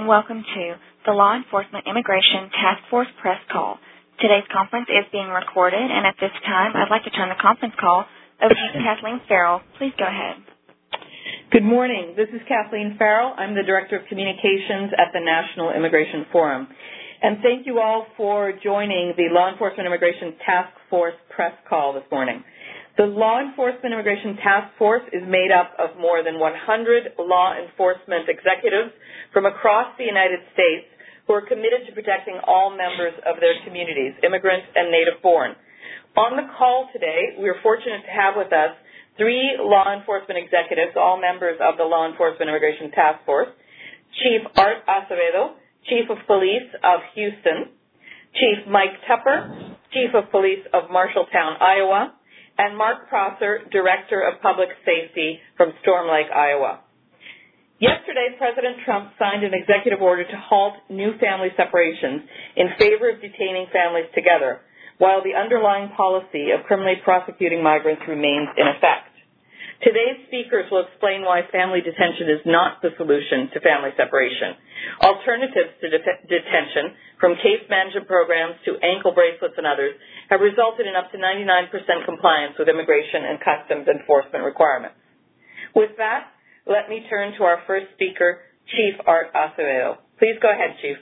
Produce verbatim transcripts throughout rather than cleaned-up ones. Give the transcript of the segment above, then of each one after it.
and welcome to the Law Enforcement Immigration Task Force press call. Today's conference is being recorded, and at this time, I'd like to turn the conference call over to Kathleen Farrell. Please go ahead. Good morning. This is Kathleen Farrell. I'm the Director of Communications at the National Immigration Forum. And thank you all for joining the Law Enforcement Immigration Task Force press call this morning. The Law Enforcement Immigration Task Force is made up of more than one hundred law enforcement executives from across the United States who are committed to protecting all members of their communities, immigrant and native-born. On the call today, we are fortunate to have with us three law enforcement executives, all members of the Law Enforcement Immigration Task Force: Chief Art Acevedo, Chief of Police of Houston; Chief Mike Tupper, Chief of Police of Marshalltown, Iowa; and Mark Prosser, Director of Public Safety from Storm Lake, Iowa. Yesterday, President Trump signed an executive order to halt new family separations in favor of detaining families together, while the underlying policy of criminally prosecuting migrants remains in effect. Today's speakers will explain why family detention is not the solution to family separation. Alternatives to det- detention, from case management programs to ankle bracelets and others, have resulted in up to ninety-nine percent compliance with immigration and customs enforcement requirements. With that, let me turn to our first speaker, Chief Art Acevedo. Please go ahead, Chief.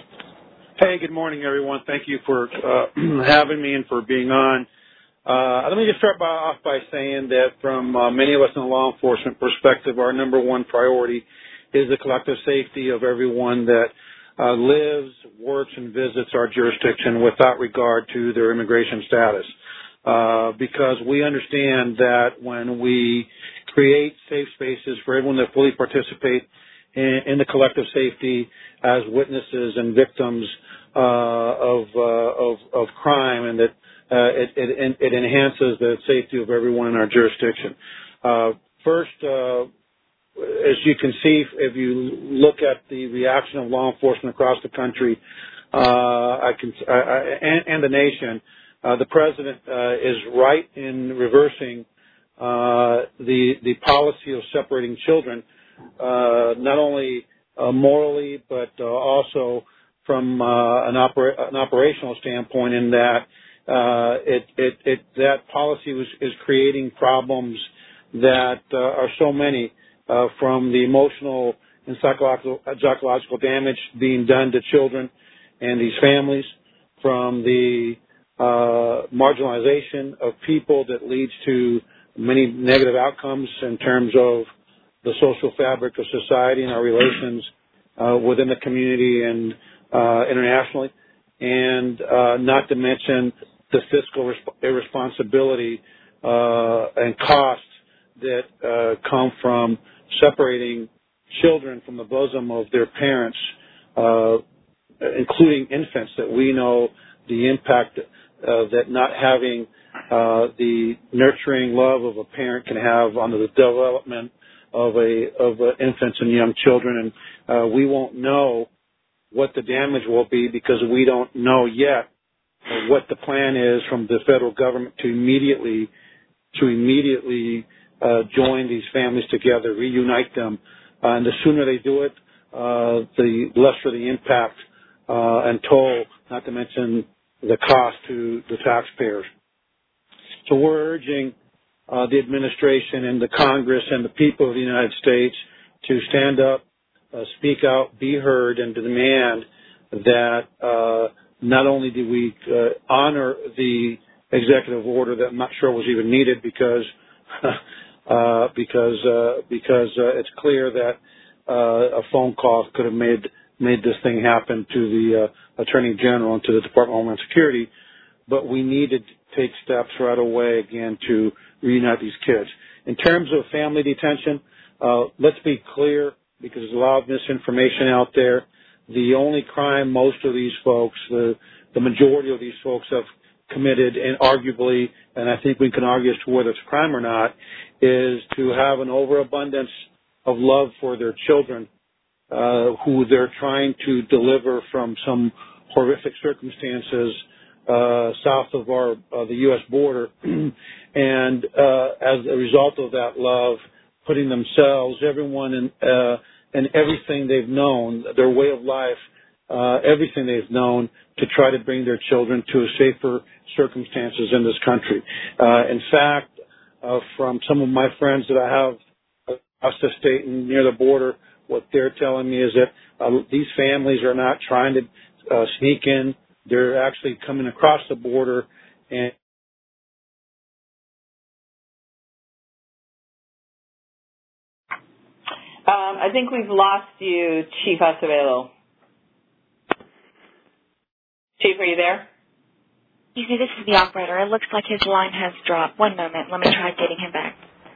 Hey, good morning, everyone. Thank you for uh, having me and for being on. Uh, let me just start by, off by saying that from uh, many of us in the law enforcement perspective, our number one priority is the collective safety of everyone that uh, lives, works, and visits our jurisdiction without regard to their immigration status. Uh, because we understand that when we create safe spaces for everyone to fully participate in, in the collective safety as witnesses and victims uh, of, uh, of of crime, and that Uh, it, it, it enhances the safety of everyone in our jurisdiction. Uh, first, uh, as you can see, if you look at the reaction of law enforcement across the country, uh, I can, I, I, and, and the nation, uh, the president uh, is right in reversing uh, the the policy of separating children, uh, not only uh, morally but uh, also from uh, an, opera, an operational standpoint, in that. Uh, it, it, it, that policy was, is creating problems that uh, are so many, uh, from the emotional and psychological, psychological damage being done to children and these families, from the uh, marginalization of people that leads to many negative outcomes in terms of the social fabric of society and our relations uh, within the community and uh, internationally, and uh, not to mention the fiscal resp- irresponsibility uh, and costs that uh, come from separating children from the bosom of their parents, uh, including infants, that we know the impact uh, that not having uh, the nurturing love of a parent can have on the development of a of uh, infants and young children. And uh, we won't know what the damage will be because we don't know yet what the plan is from the federal government to immediately to immediately uh, join these families together, reunite them, uh, and the sooner they do it, uh, the lesser the impact uh, and toll, not to mention the cost to the taxpayers. So we're urging uh, the administration and the Congress and the people of the United States to stand up, uh, speak out, be heard, and to demand that uh, not only do we uh, honor the executive order that I'm not sure was even needed because uh, because uh, because uh, it's clear that uh, a phone call could have made made this thing happen to the uh, Attorney General and to the Department of Homeland Security, but we need to take steps right away again to reunite these kids. In terms of family detention, uh, let's be clear, because there's a lot of misinformation out there. The only crime most of these folks, the, the majority of these folks have committed, and arguably, and I think we can argue as to whether it's a crime or not, is to have an overabundance of love for their children uh, who they're trying to deliver from some horrific circumstances uh, south of our uh, the U S border. And uh, as a result of that love, putting themselves, everyone in, uh, and everything they've known, their way of life, uh, everything they've known to try to bring their children to safer circumstances in this country. Uh, in fact, uh, from some of my friends that I have across the state and near the border, what they're telling me is that uh, these families are not trying to uh, sneak in. They're actually coming across the border and Um, I think we've lost you, Chief Acevedo. Chief, are you there? Excuse me, this is the operator. It looks like his line has dropped. One moment. Let me try getting him back.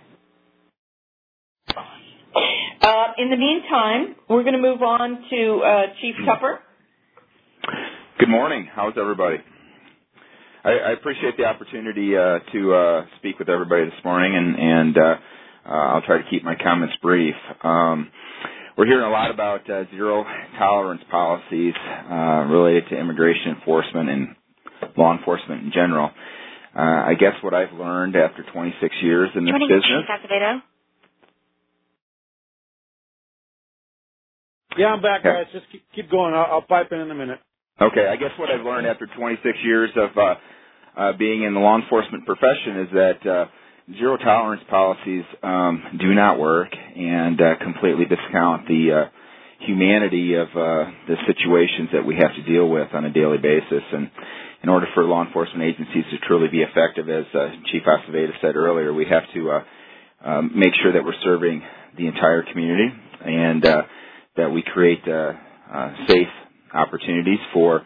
Uh, in the meantime, we're going to move on to uh, Chief Tupper. Good morning. How's everybody? I, I appreciate the opportunity uh, to uh, speak with everybody this morning, and, and uh, uh, I'll try to keep my comments brief. Um, we're hearing a lot about uh, zero tolerance policies uh, related to immigration enforcement and law enforcement in general. Uh, I guess what I've learned after twenty-six years in this Joining business. Chief Acevedo. yeah, I'm back, guys. Just keep, keep going. I'll, I'll pipe in in a minute. Okay, I guess what I've learned after twenty-six years of uh, uh, being in the law enforcement profession is that uh, zero tolerance policies um, do not work and uh, completely discount the uh, humanity of uh, the situations that we have to deal with on a daily basis. And in order for law enforcement agencies to truly be effective, as uh, Chief Acevedo said earlier, we have to uh, um, make sure that we're serving the entire community and uh, that we create uh, uh, safe opportunities for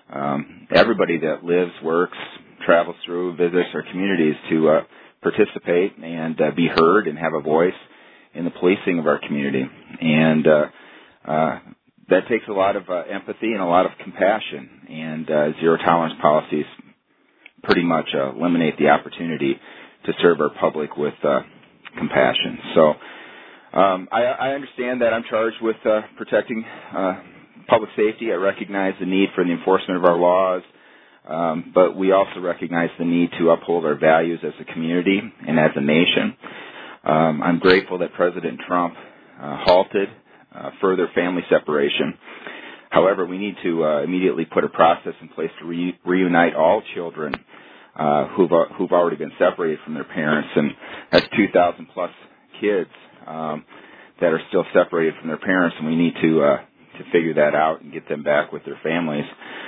um, everybody that lives, works, travels through, visits our communities to uh, participate and uh, be heard and have a voice in the policing of our community. And uh, uh, that takes a lot of uh, empathy and a lot of compassion, and uh, zero tolerance policies pretty much uh, eliminate the opportunity to serve our public with uh, compassion. So um, I, I understand that I'm charged with uh, protecting uh, public safety. I recognize the need for the enforcement of our laws, um, but we also recognize the need to uphold our values as a community and as a nation. Um, I'm grateful that President Trump uh, halted uh, further family separation. However, we need to uh, immediately put a process in place to re- reunite all children uh, who've, uh, who've already been separated from their parents, and that's two thousand plus kids um, that are still separated from their parents, and we need to uh, to figure that out and get them back with their families.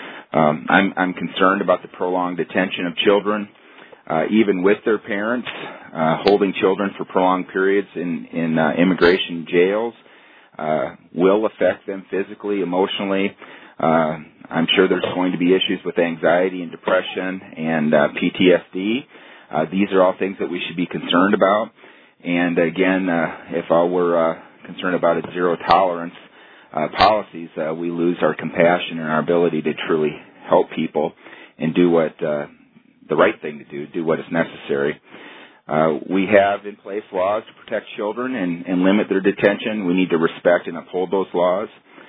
Um, I'm, I'm concerned about the prolonged detention of children, uh, even with their parents, uh, holding children for prolonged periods in, in uh, immigration jails uh, will affect them physically, emotionally. Uh, I'm sure there's going to be issues with anxiety and depression and uh, P T S D. Uh, these are all things that we should be concerned about. And again, uh, if all we're uh, concerned about is zero tolerance Uh, policies, uh, we lose our compassion and our ability to truly help people and do what uh, the right thing to do, do what is necessary. Uh, we have in place laws to protect children and, and limit their detention. We need to respect and uphold those laws.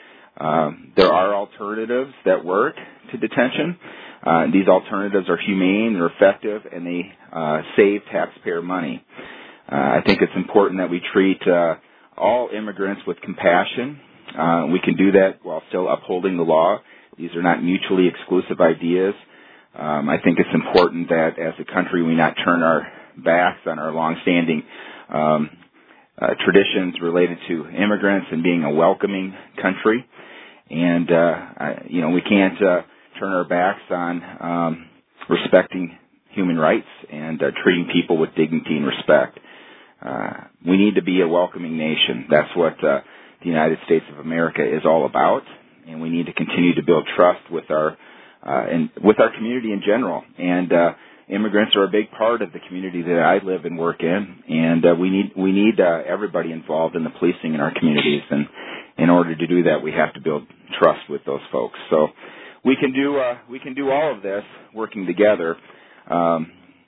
Um, there are alternatives that work to detention. Uh, these alternatives are humane, they're effective, and they uh, save taxpayer money. Uh, I think it's important that we treat uh, all immigrants with compassion. Uh, we can do that while still upholding the law. These are not mutually exclusive ideas. Um, I think it's important that as a country we not turn our backs on our longstanding um, uh, traditions related to immigrants and being a welcoming country. And, uh, I, you know, we can't uh, turn our backs on um, respecting human rights and uh, treating people with dignity and respect. Uh, we need to be a welcoming nation. That's what uh, the United States of America is all about, and we need to continue to build trust with our uh, and with our community in general. And uh, immigrants are a big part of the community that I live and work in, and uh, we need we need uh, everybody involved in the policing in our communities. And in order to do that, we have to build trust with those folks. So we can do uh, we can do all of this working together. Um,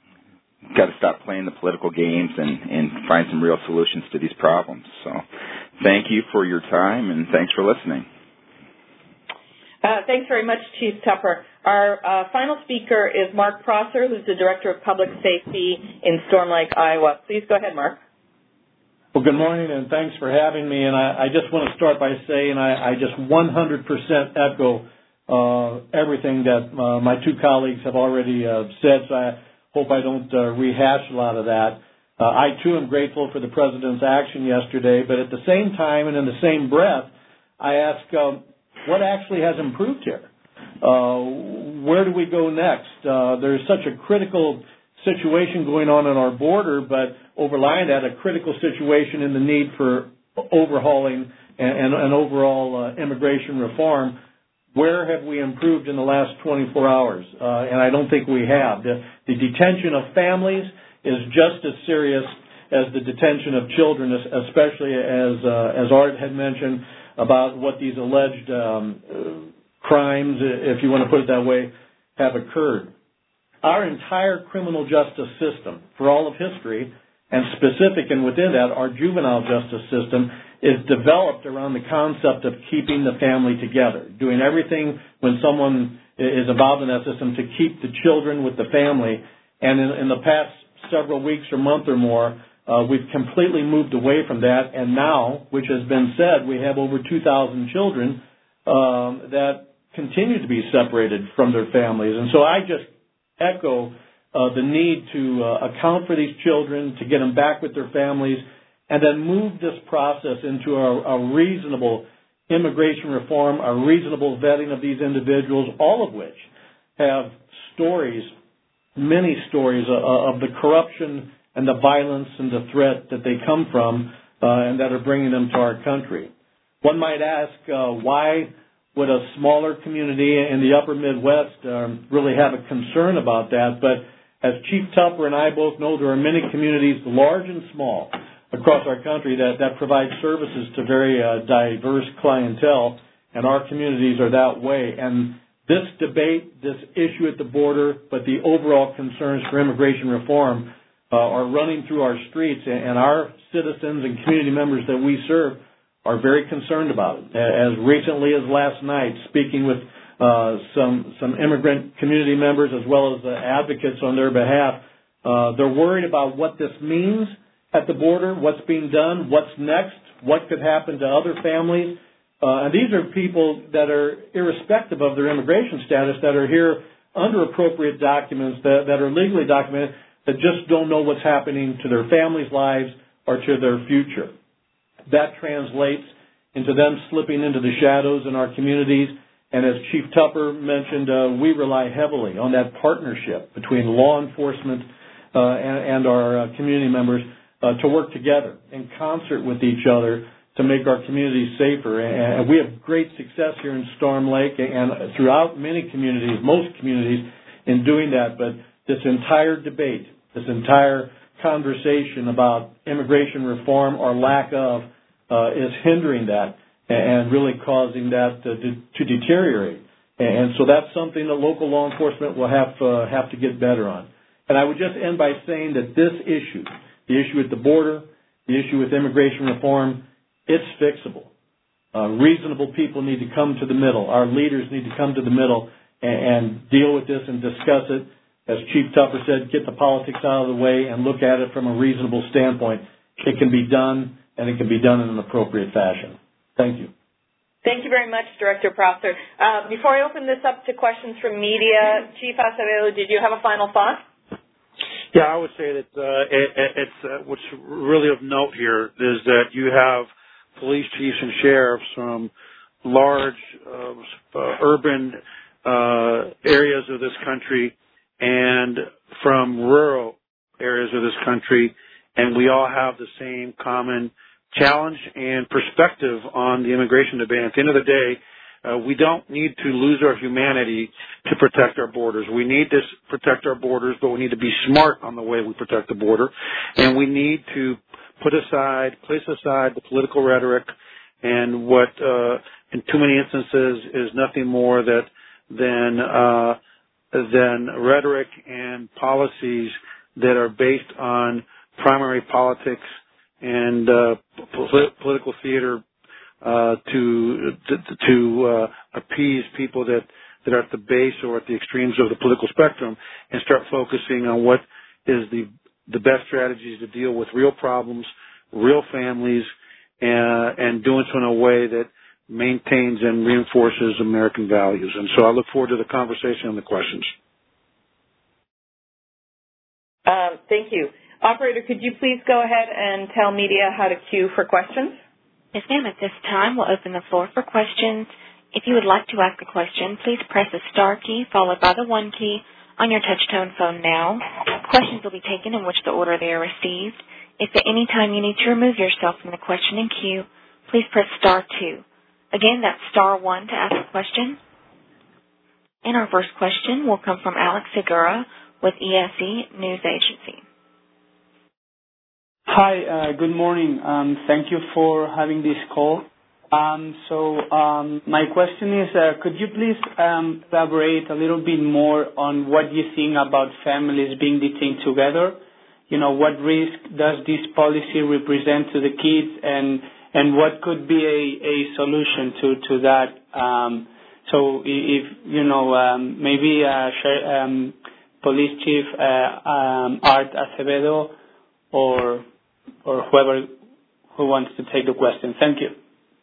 got to stop playing the political games and, and find some real solutions to these problems. So thank you for your time, and thanks for listening. Uh, thanks very much, Chief Tupper. Our uh, final speaker is Mark Prosser, who's the Director of Public Safety in Storm Lake, Iowa. Please go ahead, Mark. Well, good morning, and thanks for having me. And I, I just want to start by saying I, I just one hundred percent echo uh, everything that uh, my two colleagues have already uh, said, so I hope I don't uh, rehash a lot of that. Uh, I, too, am grateful for the President's action yesterday, but at the same time and in the same breath, I ask uh, what actually has improved here? Uh, where do we go next? Uh, there's such a critical situation going on on our border, but overlying that, a critical situation in the need for overhauling and, and, and overall uh, immigration reform. Where have we improved in the last twenty-four hours? Uh, and I don't think we have. The, the detention of families is just as serious as the detention of children, especially as uh, as Art had mentioned about what these alleged um, crimes, if you want to put it that way, have occurred. Our entire criminal justice system, for all of history, and specific and within that, our juvenile justice system, is developed around the concept of keeping the family together, doing everything when someone is involved in that system to keep the children with the family. And in, in the past several weeks or month or more, uh, we've completely moved away from that. And now, which has been said, we have over two thousand children um, that continue to be separated from their families. And so I just echo uh, the need to uh, account for these children, to get them back with their families, and then move this process into a, a reasonable immigration reform, a reasonable vetting of these individuals, all of which have stories, many stories uh, of the corruption and the violence and the threat that they come from uh, and that are bringing them to our country. One might ask uh, why would a smaller community in the upper Midwest um, really have a concern about that? But as Chief Tupper and I both know, there are many communities, large and small, across our country that, that provide services to very uh, diverse clientele, and our communities are that way. And this debate, this issue at the border, but the overall concerns for immigration reform uh, are running through our streets, and our citizens and community members that we serve are very concerned about it. As recently as last night, speaking with uh, some some immigrant community members as well as the advocates on their behalf, uh, they're worried about what this means at the border, what's being done, what's next, what could happen to other families. Uh, and these are people that are irrespective of their immigration status, that are here under appropriate documents, that, that are legally documented, that just don't know what's happening to their families' lives or to their future. That translates into them slipping into the shadows in our communities. And as Chief Tupper mentioned, uh, we rely heavily on that partnership between law enforcement uh, and, and our uh, community members uh, to work together in concert with each other to make our communities safer. And we have great success here in Storm Lake and throughout many communities, most communities, in doing that. But this entire debate, this entire conversation about immigration reform or lack of uh, is hindering that and really causing that to, to deteriorate. And so that's something that local law enforcement will have uh, have to get better on. And I would just end by saying that this issue, the issue at the border, the issue with immigration reform, it's fixable. Uh, reasonable people need to come to the middle. Our leaders need to come to the middle and, and deal with this and discuss it. As Chief Tupper said, get the politics out of the way and look at it from a reasonable standpoint. It can be done, and it can be done in an appropriate fashion. Thank you. Thank you very much, Director Prosser. Uh, before I open this up to questions from media, Chief Acevedo, did you have a final thought? Yeah, I would say that uh, it, it's uh, what's really of note here is that you have police chiefs and sheriffs from large uh, uh, urban uh, areas of this country and from rural areas of this country, and we all have the same common challenge and perspective on the immigration debate. At the end of the day, uh, we don't need to lose our humanity to protect our borders. We need to protect our borders, but we need to be smart on the way we protect the border, and we need to put aside, place aside the political rhetoric and what, uh, in too many instances, is nothing more that than uh, than rhetoric and policies that are based on primary politics and uh, polit- political theater uh, to to, to uh, appease people that, that are at the base or at the extremes of the political spectrum, and start focusing on what is the the best strategies to deal with real problems real families, uh, and doing so in a way that maintains and reinforces American values. And so I look forward to the conversation and the questions. Um, thank you. Operator, could you please go ahead and tell media how to queue for questions? Yes, ma'am. At this time, we'll open the floor for questions. If you would like to ask a question, please press the star key followed by the one key on your touch-tone phone now. Questions will be taken in which the order they are received. If at any time you need to remove yourself from the questioning queue, please press star two. Again, that's star one to ask a question. And our first question will come from Alex Segura with E S E News Agency. Hi, uh, good morning. Um, thank you for having this call. Um, so um, my question is, uh, could you please um, elaborate a little bit more on what you think about families being detained together? You know, what risk does this policy represent to the kids, and and what could be a, a solution to to that? Um, so if you know, um, maybe uh, um, Police Chief uh, um, Art Acevedo or or whoever who wants to take the question. Thank you.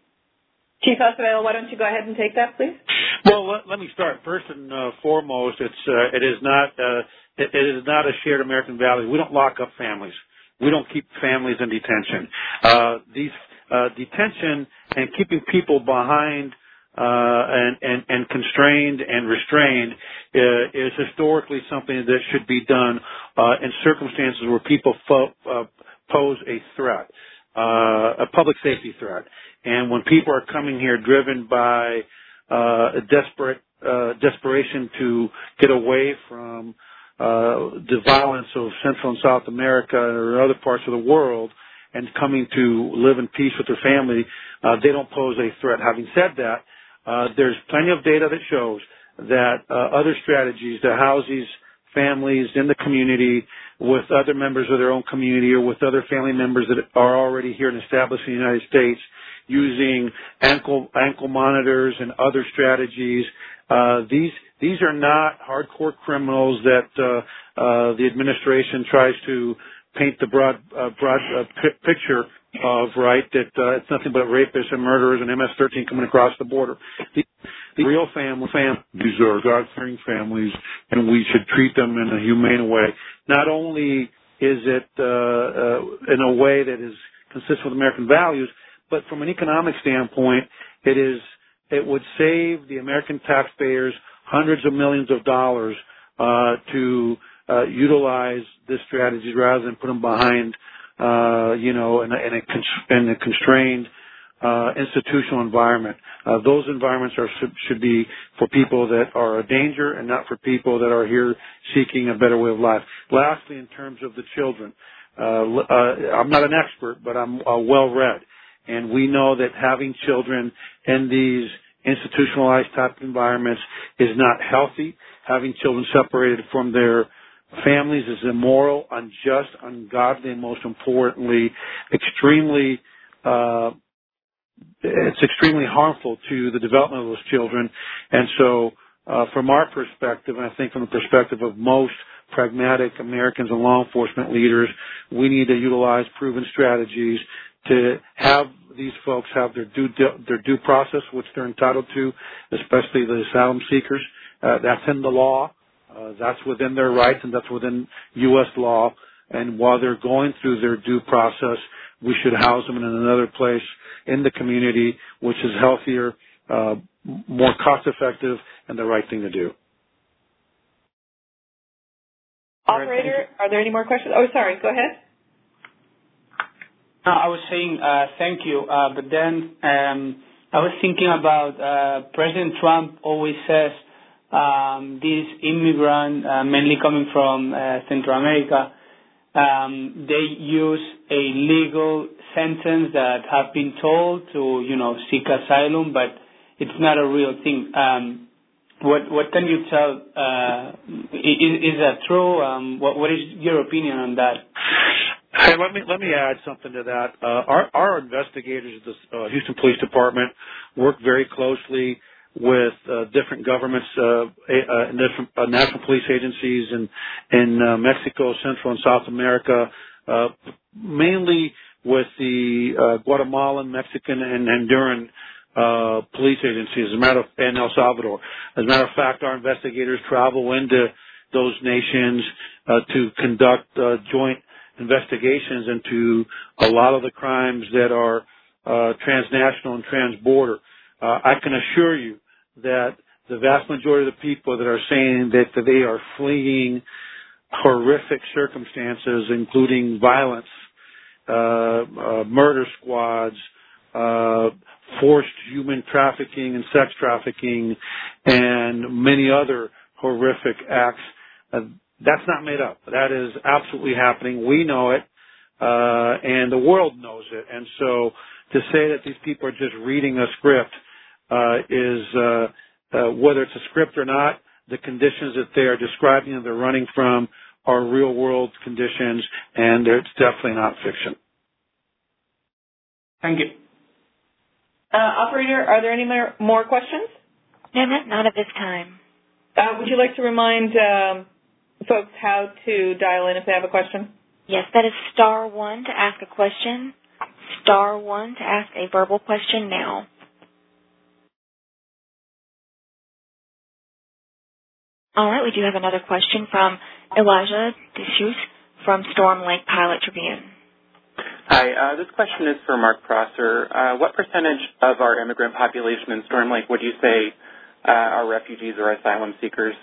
Chief Acevedo, why don't you go ahead and take that, please? Well, let, let me start. First and uh, foremost, it's uh, it is not uh, it, it is not a shared American value. We don't lock up families. We don't keep families in detention. Uh, these uh, detention and keeping people behind uh, and, and and constrained and restrained uh, is historically something that should be done uh, in circumstances where people fo- uh, pose a threat, uh, a public safety threat. And when people are coming here driven by uh, a desperate uh, desperation to get away from uh, the violence of Central and South America or other parts of the world and coming to live in peace with their family, uh, they don't pose a threat. Having said that, uh, there's plenty of data that shows that uh, other strategies to house these families in the community with other members of their own community or with other family members that are already here and established in the United States, using ankle ankle monitors and other strategies. Uh, these these are not hardcore criminals that uh, uh, the administration tries to paint the broad uh, broad uh, p- picture of, right? That uh, it's nothing but rapists and murderers and M S thirteen coming across the border. The, the real family families are God-fearing families, and we should treat them in a humane way. Not only is it uh, uh, in a way that is consistent with American values, but from an economic standpoint, it is it would save the American taxpayers hundreds of millions of dollars uh, to uh, utilize this strategy rather than put them behind, uh, you know, in a, in a, cons- in a constrained uh, institutional environment. Uh, those environments are should, should be for people that are a danger and not for people that are here seeking a better way of life. Lastly, in terms of the children, uh, uh, I'm not an expert, but I'm uh, well-read. And we know that having children in these institutionalized type environments is not healthy. Having children separated from their families is immoral, unjust, ungodly, and most importantly, extremely, uh, it's extremely harmful to the development of those children. And so, uh, from our perspective, and I think from the perspective of most pragmatic Americans and law enforcement leaders, we need to utilize proven strategies to have these folks have their due their due process, which they're entitled to, especially the asylum seekers. Uh, that's in the law. Uh, that's within their rights, and that's within U S law. And while they're going through their due process, we should house them in another place in the community, which is healthier, uh, more cost-effective, and the right thing to do. Operator, are there any more questions? Oh, sorry. Go ahead. No, I was saying uh, thank you, uh, but then um, I was thinking about uh, President Trump always says um, these immigrants, uh, mainly coming from uh, Central America, um, they use a legal sentence that have been told to, you know, seek asylum, but it's not a real thing. Um, what what can you tell? Uh, is, is that true? Um, what what is your opinion on that? Hey, let me let me add something to that. Uh, our our investigators at the uh, Houston Police Department work very closely with uh, different governments, uh, uh, different uh, national police agencies in in uh, Mexico, Central and South America, uh, mainly with the uh, Guatemalan, Mexican, and Honduran uh, police agencies, as a matter of, and El Salvador. As a matter of fact, our investigators travel into those nations uh, to conduct uh, joint investigations into a lot of the crimes that are uh, transnational and transborder. Uh, I can assure you that the vast majority of the people that are saying that, that they are fleeing horrific circumstances, including violence, uh, uh, murder squads, uh, forced human trafficking and sex trafficking, and many other horrific acts. Uh, that's not made up. That is absolutely happening. We know it, uh, and the world knows it. And so to say that these people are just reading a script uh, is, uh, uh, whether it's a script or not, the conditions that they are describing and they're running from are real-world conditions, and it's definitely not fiction. Thank you. Uh, operator, are there any more, more questions? No, not, not at this time. Uh, would you like to remind um, folks how to dial in if they have a question? Yes, that is star one to ask a question, star one to ask a verbal question now. All right, we do have another question from Elijah Deschutes from Storm Lake Pilot Tribune. Hi, uh, this question is for Mark Prosser. Uh, what percentage of our immigrant population in Storm Lake would you say uh, are refugees or asylum seekers?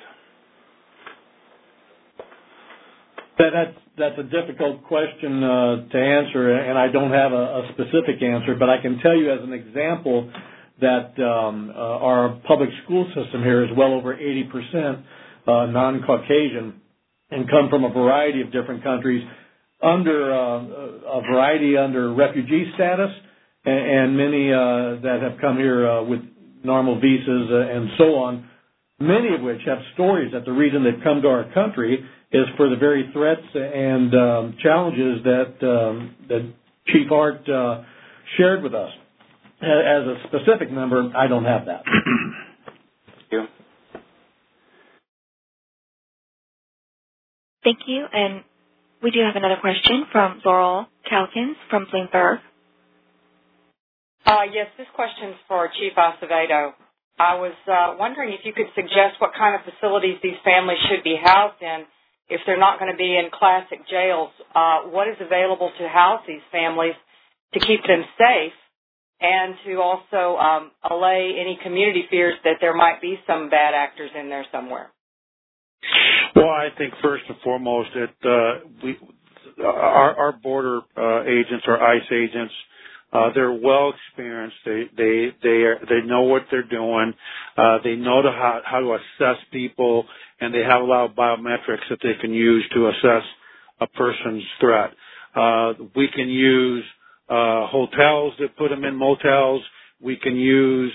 That, that's, that's a difficult question uh, to answer, and I don't have a, a specific answer, but I can tell you as an example that um, uh, our public school system here is well over eighty percent uh, non-Caucasian and come from a variety of different countries under uh, a variety under refugee status, and, and many uh, that have come here uh, with normal visas uh, and so on, many of which have stories that the reason they've come to our country is for the very threats and um, challenges that, um, that Chief Hart uh, shared with us. As a specific number, I don't have that. Thank you. Thank you. And we do have another question from Laurel Calkins from Bloomberg. Uh, yes, this question's for Chief Acevedo. I was uh, wondering if you could suggest what kind of facilities these families should be housed in if they're not going to be in classic jails. Uh, what is available to house these families to keep them safe, and to also um, allay any community fears that there might be some bad actors in there somewhere? Well, I think first and foremost that uh, we, our, our border uh, agents, our ICE agents, uh, they're well experienced. They they they are, they know what they're doing. Uh, they know to how, how to assess people, and they have a lot of biometrics that they can use to assess a person's threat. Uh, we can use Uh, hotels that put them in motels. We can use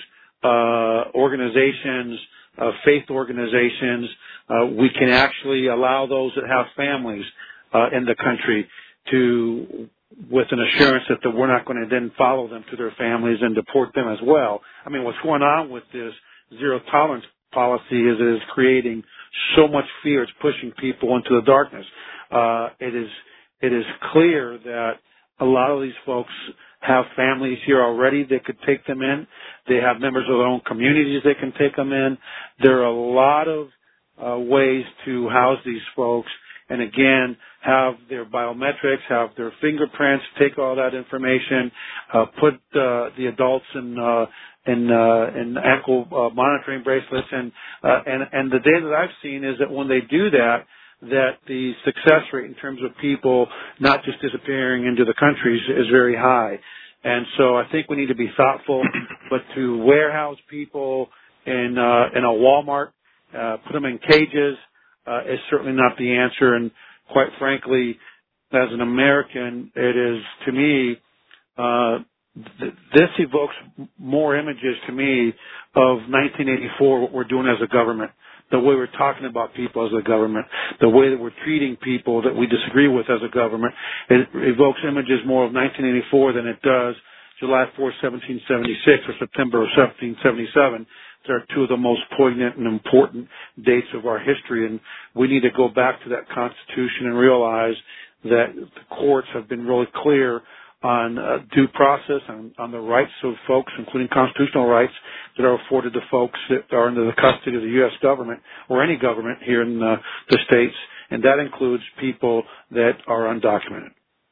uh, organizations, uh, faith organizations. Uh, we can actually allow those that have families uh, in the country to, with an assurance that, that we're not going to then follow them to their families and deport them as well. I mean, what's going on with this zero tolerance policy is it is creating so much fear. It's pushing people into the darkness. Uh, it is it is clear that a lot of these folks have families here already that could take them in. They have members of their own communities that can take them in. There are a lot of uh, ways to house these folks, and again, have their biometrics, have their fingerprints, take all that information, uh, put uh, the adults in uh, in, uh, in ankle uh, monitoring bracelets, and uh, and and the data that I've seen is that when they do that, that the success rate in terms of people not just disappearing into the countries is very high. And so I think we need to be thoughtful, but to warehouse people in, uh, in a Walmart, uh, put them in cages, uh, is certainly not the answer. And quite frankly, as an American, it is, to me, uh, th- this evokes more images to me of nineteen eighty-four, what we're doing as a government. The way we're talking about people as a government, the way that we're treating people that we disagree with as a government, it evokes images more of nineteen eighty-four than it does July fourth, seventeen seventy-six or September of seventeen seventy-seven. They're two of the most poignant and important dates of our history, and we need to go back to that Constitution and realize that the courts have been really clear on uh, due process, on, on the rights of folks, including constitutional rights that are afforded to folks that are under the custody of the U S government or any government here in uh, the states, and that includes people that are undocumented.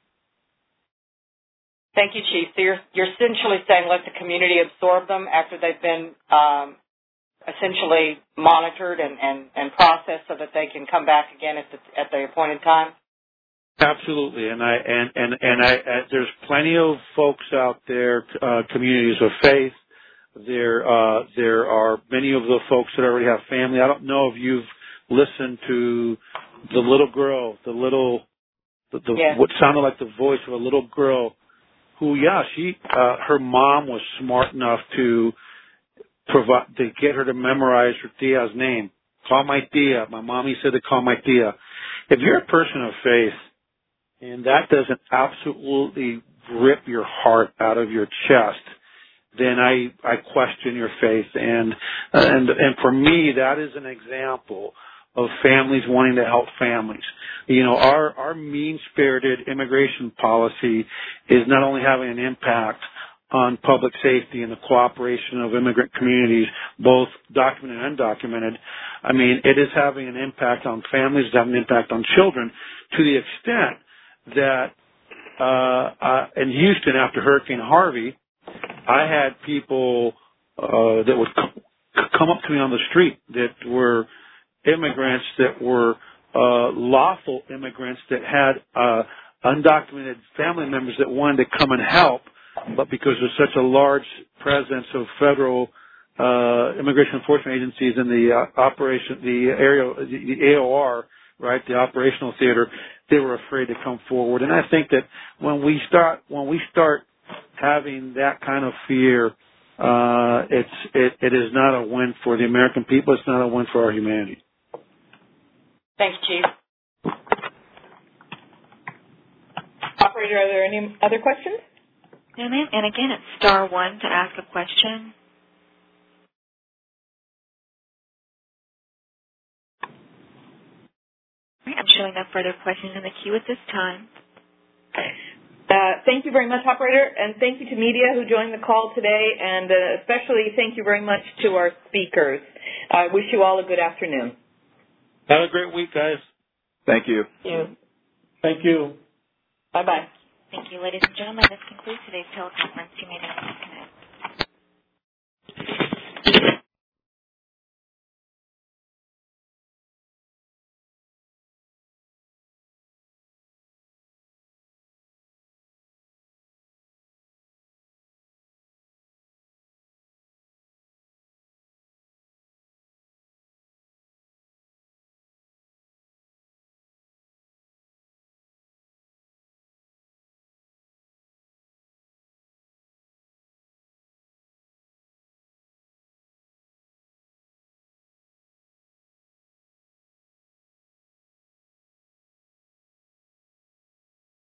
Thank you, Chief. So you're, you're essentially saying let the community absorb them after they've been um, essentially monitored and, and, and processed so that they can come back again at the, at the appointed time? Absolutely, and I and and and I, I there's plenty of folks out there, uh, communities of faith. There uh, there are many of the folks that already have family. I don't know if you've listened to the little girl, the little, the, the yes. what sounded like the voice of a little girl, who yeah, she uh, her mom was smart enough to provide to get her to memorize her tia's name. Call my tia. My mommy said to call my tia. If you're a person of faith, and that doesn't absolutely rip your heart out of your chest, then I, I question your faith. And, and, and for me, that is an example of families wanting to help families. You know, our, our mean-spirited immigration policy is not only having an impact on public safety and the cooperation of immigrant communities, both documented and undocumented. I mean, it is having an impact on families, it's having an impact on children to the extent that uh, uh, in Houston after Hurricane Harvey, I had people uh, that would c- come up to me on the street that were immigrants that were uh, lawful immigrants that had uh, undocumented family members that wanted to come and help, but because there's such a large presence of federal uh, immigration enforcement agencies in the uh, operation, the area, the, the A O R, right, the operational theater, they were afraid to come forward. And I think that when we start, when we start having that kind of fear, uh, it's, it, it is not a win for the American people. It's not a win for our humanity. Thanks, Chief. Operator, are there any other questions? No, ma'am. And again, it's star one to ask a question. All right, I'm showing no further questions in the queue at this time. Uh, thank you very much, operator, and thank you to media who joined the call today, and uh, especially thank you very much to our speakers. I wish you all a good afternoon. Have a great week, guys. Thank you. Thank you. Thank you. Bye-bye. Thank you, ladies and gentlemen. This concludes today's teleconference. You may now disconnect.